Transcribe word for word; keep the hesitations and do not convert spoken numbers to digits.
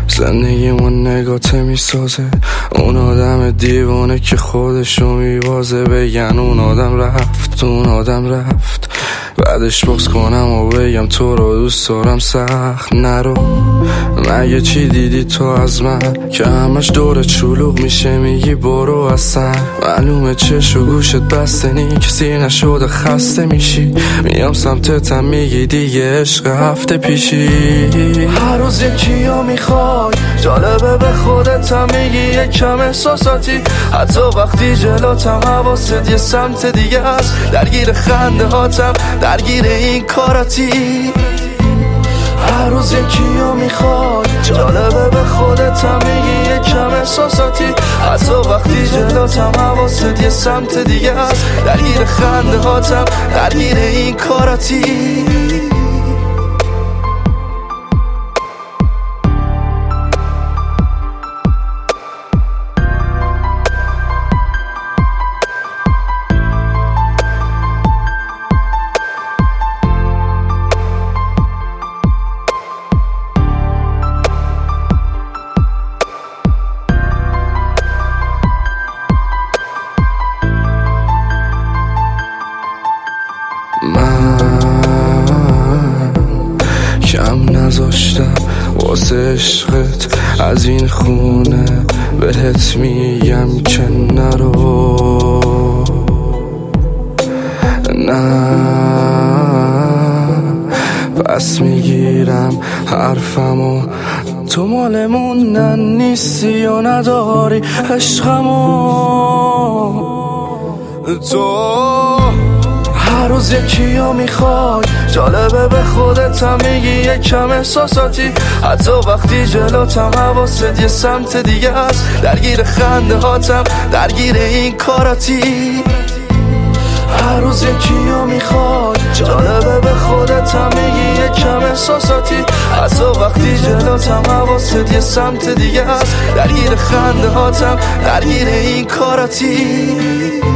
زندگیمون نگاته میسازه، اون آدم دیوانه که خودشو میبازه. بگن اون آدم رفت، اون آدم رفت، بعدش بغض کنم و بگم تو رو دوست دارم. سخت نرو، مگه چی دیدی تو از من که همش دور چلوغ میشه میگی برو اصلا؟ معلومه چش و گوشت بسته نی، کسی نشده خسته میشی. میام سمتتم میگی دیگه عشق هفته پیشی. هر روز یکیو میخوای، جالبه به خودتم میگی یک کم احساساتی. حتی وقتی جلوتم حواست یه سمت دیگه است. درگیر خنده هاتم، درگیر این کاراتی. هر روز یکیو میخوای، جالبه به خودتم میگی یک کم احساساتی. حتی وقتی جلوتم حواست یه سمت دیگه است. درگیر خنده هاتم، درگیر این کاراتی. من کم نذاشتم واسه عشقت از این خونه، بهت میگم که نرو. نه پس میگیرم حرفمو، تو مال موندن نیستی و نداری عشقمو. تو هر روز یکیو میخوای، جالبه به خودتم میگی یک کم احساساتی. حتی وقتی جلوتم حواست یه سمت دیگه است. درگیر خنده هاتم، درگیر این کاراتی. هر روز یکیو میخوای، جالبه به خودتم میگی یک کم احساساتی. حتی وقتی جلوتم حواست یه سمت دیگه است. درگیر خنده هاتم، درگیر این کاراتی.